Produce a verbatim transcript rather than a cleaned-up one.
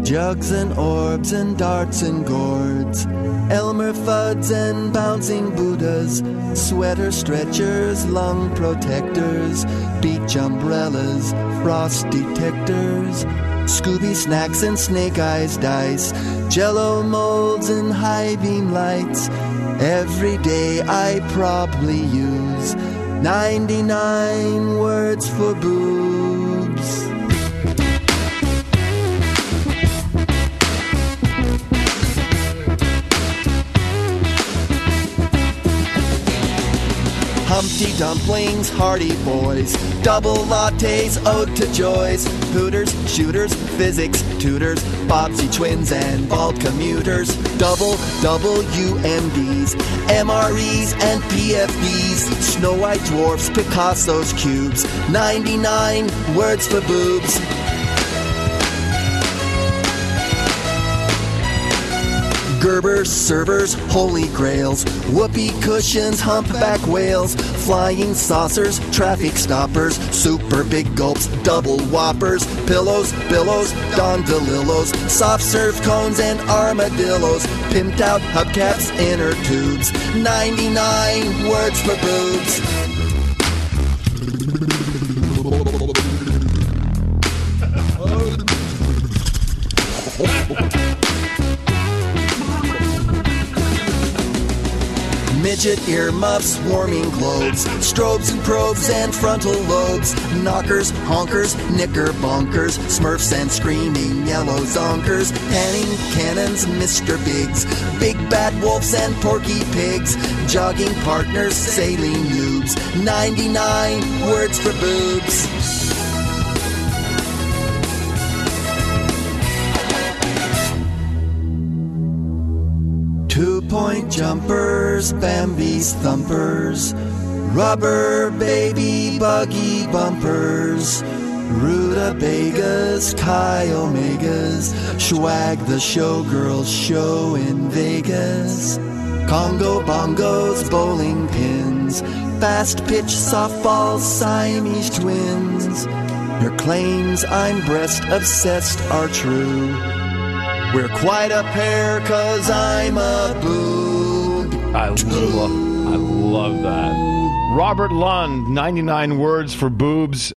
Jugs and orbs and darts and gourds, Elmer Fuds and bouncing Buddhas, sweater stretchers, lung protectors, beach umbrellas, frost detectors, Scooby snacks and snake eyes dice, Jello molds and high beam lights. Every day I probably use ninety-nine words for boobs. Humpty Dumplings, Hardy Boys, double lattes, ode to joys, Hooters, shooters, physics tutors, Bobsy twins and bald commuters, double W M Ds, M R Es and P F Ds, Snow White dwarfs, Picasso's cubes, ninety-nine words for boobs. Gerbers, servers, holy grails, whoopee cushions, humpback whales, flying saucers, traffic stoppers, super big gulps, double whoppers, pillows, billows, Don DeLillos, soft serve cones and armadillos, pimped out hubcaps, inner tubes, ninety-nine words for boobs. Midget earmuffs, warming globes, strobes and probes and frontal lobes, knockers, honkers, knickerbonkers, smurfs and screaming yellow zonkers, panning cannons, Mister Biggs, big bad wolves and porky pigs, jogging partners, sailing noobs, ninety-nine words for boobs. Two-point jumpers, Bambi's thumpers, rubber baby buggy bumpers, rutabagas, chi omegas, swag the showgirls show in Vegas, Congo bongos, bowling pins, fast pitch softballs, Siamese twins. Her claims I'm breast obsessed are true. We're quite a pair, 'cause I'm a boob. I love, I love that. Robert Lund, ninety-nine words for boobs.